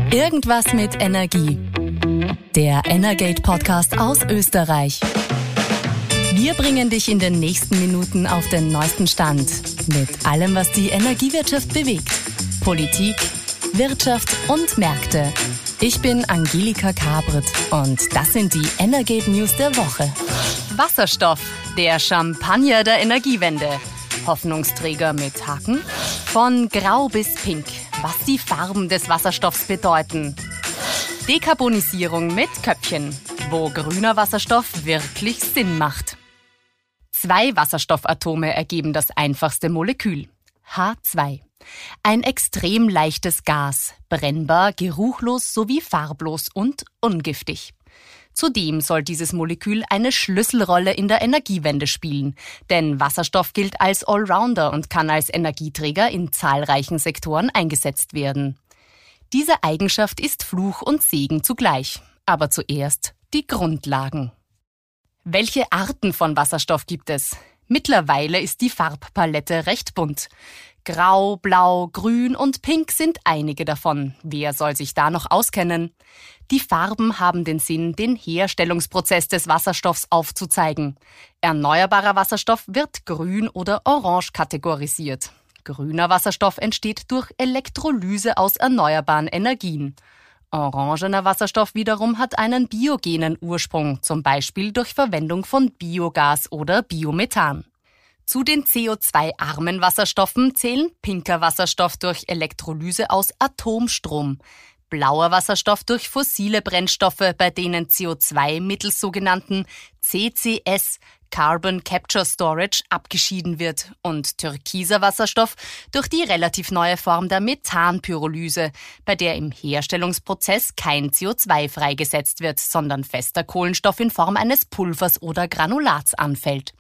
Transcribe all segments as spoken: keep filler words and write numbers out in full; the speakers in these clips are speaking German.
Irgendwas mit Energie. Der Energate-Podcast aus Österreich. Wir bringen dich in den nächsten Minuten auf den neuesten Stand mit allem, was die Energiewirtschaft bewegt. Politik, Wirtschaft und Märkte. Ich bin Angelika Kabret und das sind die Energate News der Woche. Wasserstoff, der Champagner der Energiewende. Hoffnungsträger mit Haken. Von Grau bis Pink, was die Farben des Wasserstoffs bedeuten. Dekarbonisierung mit Köpfchen, wo grüner Wasserstoff wirklich Sinn macht. Zwei Wasserstoffatome ergeben das einfachste Molekül, H zwei. Ein extrem leichtes Gas, brennbar, geruchlos sowie farblos und ungiftig. Zudem soll dieses Molekül eine Schlüsselrolle in der Energiewende spielen, denn Wasserstoff gilt als Allrounder und kann als Energieträger in zahlreichen Sektoren eingesetzt werden. Diese Eigenschaft ist Fluch und Segen zugleich, aber zuerst die Grundlagen. Welche Arten von Wasserstoff gibt es? Mittlerweile ist die Farbpalette recht bunt. Grau, Blau, Grün und Pink sind einige davon. Wer soll sich da noch auskennen? Die Farben haben den Sinn, den Herstellungsprozess des Wasserstoffs aufzuzeigen. Erneuerbarer Wasserstoff wird grün oder orange kategorisiert. Grüner Wasserstoff entsteht durch Elektrolyse aus erneuerbaren Energien. Orangener Wasserstoff wiederum hat einen biogenen Ursprung, zum Beispiel durch Verwendung von Biogas oder Biomethan. Zu den C O zwei armen Wasserstoffen zählen pinker Wasserstoff durch Elektrolyse aus Atomstrom, blauer Wasserstoff durch fossile Brennstoffe, bei denen C O zwei mittels sogenannten C C S, Carbon Capture Storage, abgeschieden wird, und türkiser Wasserstoff durch die relativ neue Form der Methanpyrolyse, bei der im Herstellungsprozess kein C O zwei freigesetzt wird, sondern fester Kohlenstoff in Form eines Pulvers oder Granulats anfällt.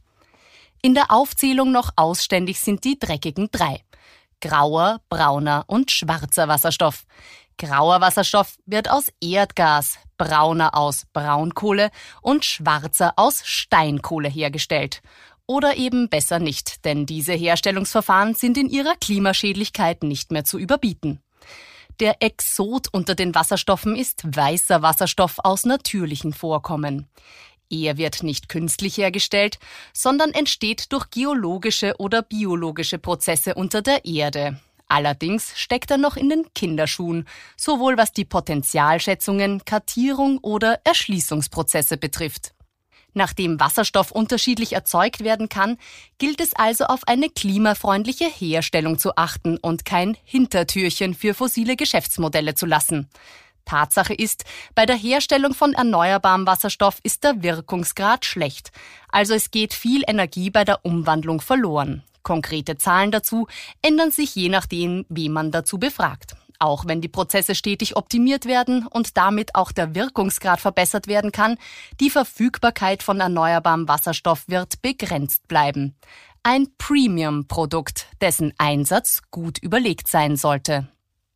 In der Aufzählung noch ausständig sind die dreckigen drei: grauer, brauner und schwarzer Wasserstoff. Grauer Wasserstoff wird aus Erdgas, brauner aus Braunkohle und schwarzer aus Steinkohle hergestellt. Oder eben besser nicht, denn diese Herstellungsverfahren sind in ihrer Klimaschädlichkeit nicht mehr zu überbieten. Der Exot unter den Wasserstoffen ist weißer Wasserstoff aus natürlichen Vorkommen. Er wird nicht künstlich hergestellt, sondern entsteht durch geologische oder biologische Prozesse unter der Erde. Allerdings steckt er noch in den Kinderschuhen, sowohl was die Potentialschätzungen, Kartierung oder Erschließungsprozesse betrifft. Nachdem Wasserstoff unterschiedlich erzeugt werden kann, gilt es also auf eine klimafreundliche Herstellung zu achten und kein Hintertürchen für fossile Geschäftsmodelle zu lassen. Tatsache ist, bei der Herstellung von erneuerbarem Wasserstoff ist der Wirkungsgrad schlecht, also es geht viel Energie bei der Umwandlung verloren. Konkrete Zahlen dazu ändern sich je nachdem, wen man dazu befragt. Auch wenn die Prozesse stetig optimiert werden und damit auch der Wirkungsgrad verbessert werden kann, die Verfügbarkeit von erneuerbarem Wasserstoff wird begrenzt bleiben. Ein Premium-Produkt, dessen Einsatz gut überlegt sein sollte.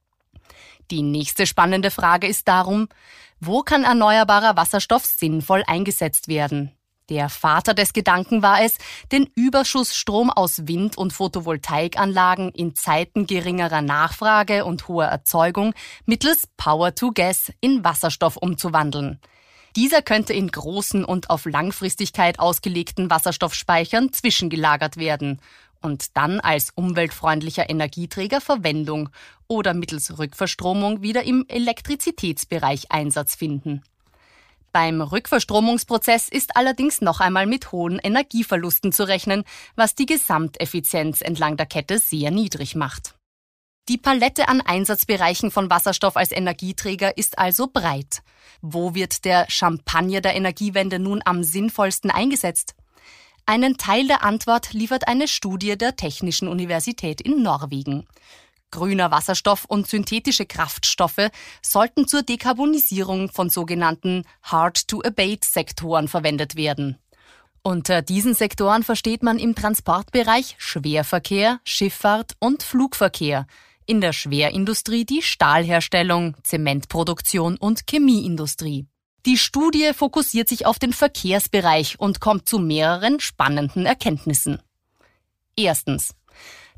Die nächste spannende Frage ist darum, wo kann erneuerbarer Wasserstoff sinnvoll eingesetzt werden? Der Vater des Gedanken war es, den Überschussstrom aus Wind- und Photovoltaikanlagen in Zeiten geringerer Nachfrage und hoher Erzeugung mittels Power-to-Gas in Wasserstoff umzuwandeln. Dieser könnte in großen und auf Langfristigkeit ausgelegten Wasserstoffspeichern zwischengelagert werden und dann als umweltfreundlicher Energieträger Verwendung oder mittels Rückverstromung wieder im Elektrizitätsbereich Einsatz finden. Beim Rückverstromungsprozess ist allerdings noch einmal mit hohen Energieverlusten zu rechnen, was die Gesamteffizienz entlang der Kette sehr niedrig macht. Die Palette an Einsatzbereichen von Wasserstoff als Energieträger ist also breit. Wo wird der Champagner der Energiewende nun am sinnvollsten eingesetzt? Einen Teil der Antwort liefert eine Studie der Technischen Universität in Norwegen. Grüner Wasserstoff und synthetische Kraftstoffe sollten zur Dekarbonisierung von sogenannten Hard-to-Abate-Sektoren verwendet werden. Unter diesen Sektoren versteht man im Transportbereich Schwerverkehr, Schifffahrt und Flugverkehr, in der Schwerindustrie die Stahlherstellung, Zementproduktion und Chemieindustrie. Die Studie fokussiert sich auf den Verkehrsbereich und kommt zu mehreren spannenden Erkenntnissen. Erstens.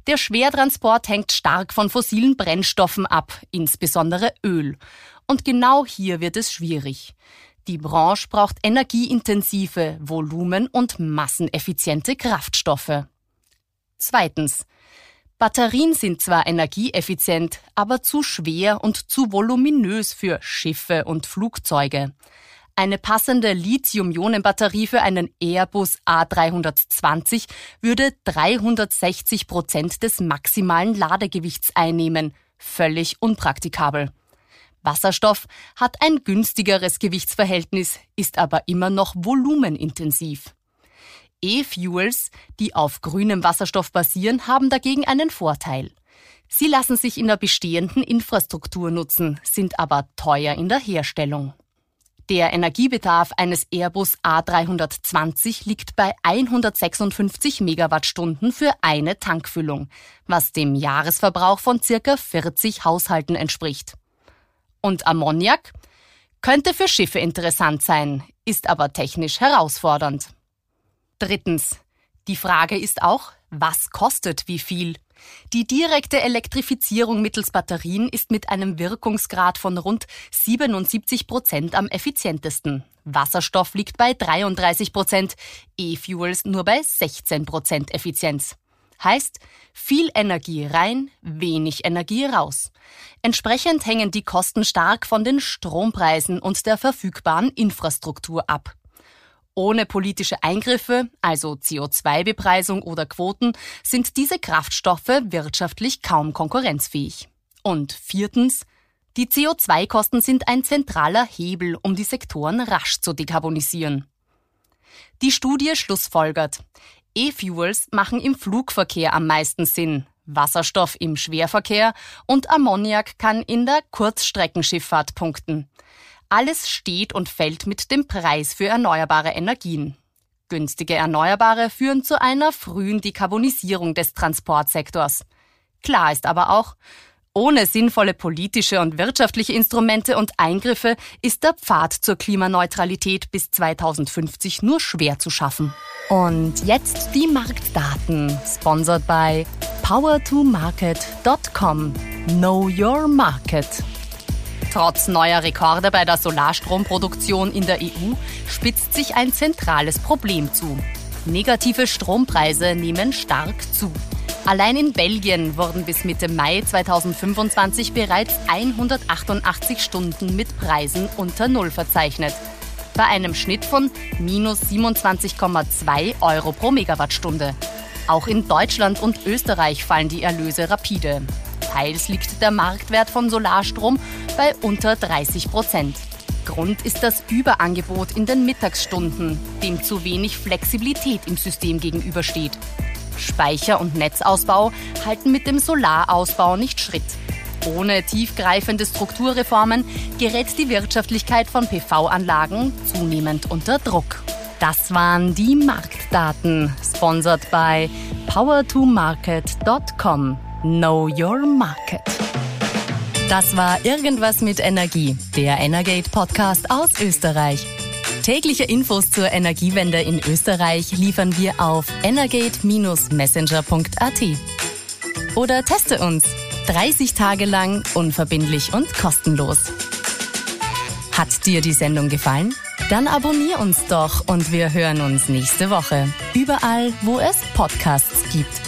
Der Schwertransport hängt stark von fossilen Brennstoffen ab, insbesondere Öl. Und genau hier wird es schwierig. Die Branche braucht energieintensive, volumen- und masseneffiziente Kraftstoffe. Zweitens. Batterien sind zwar energieeffizient, aber zu schwer und zu voluminös für Schiffe und Flugzeuge. Eine passende Lithium-Ionen-Batterie für einen Airbus A dreihundertzwanzig würde dreihundertsechzig Prozent des maximalen Ladegewichts einnehmen. Völlig unpraktikabel. Wasserstoff hat ein günstigeres Gewichtsverhältnis, ist aber immer noch volumenintensiv. E-Fuels, die auf grünem Wasserstoff basieren, haben dagegen einen Vorteil. Sie lassen sich in der bestehenden Infrastruktur nutzen, sind aber teuer in der Herstellung. Der Energiebedarf eines Airbus A dreihundertzwanzig liegt bei hundertsechsundfünfzig Megawattstunden für eine Tankfüllung, was dem Jahresverbrauch von circa vierzig Haushalten entspricht. Und Ammoniak? Könnte für Schiffe interessant sein, ist aber technisch herausfordernd. Drittens. Die Frage ist auch, was kostet wie viel? Die direkte Elektrifizierung mittels Batterien ist mit einem Wirkungsgrad von rund siebenundsiebzig Prozent am effizientesten. Wasserstoff liegt bei dreiunddreißig Prozent, E-Fuels nur bei sechzehn Prozent Effizienz. Heißt, viel Energie rein, wenig Energie raus. Entsprechend hängen die Kosten stark von den Strompreisen und der verfügbaren Infrastruktur ab. Ohne politische Eingriffe, also C O zwei Bepreisung oder Quoten, sind diese Kraftstoffe wirtschaftlich kaum konkurrenzfähig. Und viertens, die C O zwei Kosten sind ein zentraler Hebel, um die Sektoren rasch zu dekarbonisieren. Die Studie schlussfolgert, E-Fuels machen im Flugverkehr am meisten Sinn, Wasserstoff im Schwerverkehr und Ammoniak kann in der Kurzstreckenschifffahrt punkten. Alles steht und fällt mit dem Preis für erneuerbare Energien. Günstige Erneuerbare führen zu einer frühen Dekarbonisierung des Transportsektors. Klar ist aber auch, ohne sinnvolle politische und wirtschaftliche Instrumente und Eingriffe ist der Pfad zur Klimaneutralität bis zweitausendfünfzig nur schwer zu schaffen. Und jetzt die Marktdaten, sponsored by power to market dot com. Know your market. Trotz neuer Rekorde bei der Solarstromproduktion in der E U spitzt sich ein zentrales Problem zu. Negative Strompreise nehmen stark zu. Allein in Belgien wurden bis Mitte Mai zweitausendfünfundzwanzig bereits hundertachtundachtzig Stunden mit Preisen unter Null verzeichnet. Bei einem Schnitt von minus siebenundzwanzig Komma zwei Euro pro Megawattstunde. Auch in Deutschland und Österreich fallen die Erlöse rapide. Teils liegt der Marktwert von Solarstrom bei unter dreißig Prozent. Grund ist das Überangebot in den Mittagsstunden, dem zu wenig Flexibilität im System gegenübersteht. Speicher- und Netzausbau halten mit dem Solarausbau nicht Schritt. Ohne tiefgreifende Strukturreformen gerät die Wirtschaftlichkeit von P V-Anlagen zunehmend unter Druck. Das waren die Marktdaten, sponsored by power to market dot com. Know your market. Das war Irgendwas mit Energie, der Energate-Podcast aus Österreich. Tägliche Infos zur Energiewende in Österreich liefern wir auf energate messenger punkt a t. Oder teste uns dreißig Tage lang unverbindlich und kostenlos. Hat dir die Sendung gefallen? Dann abonnier uns doch und wir hören uns nächste Woche. Überall, wo es Podcasts gibt.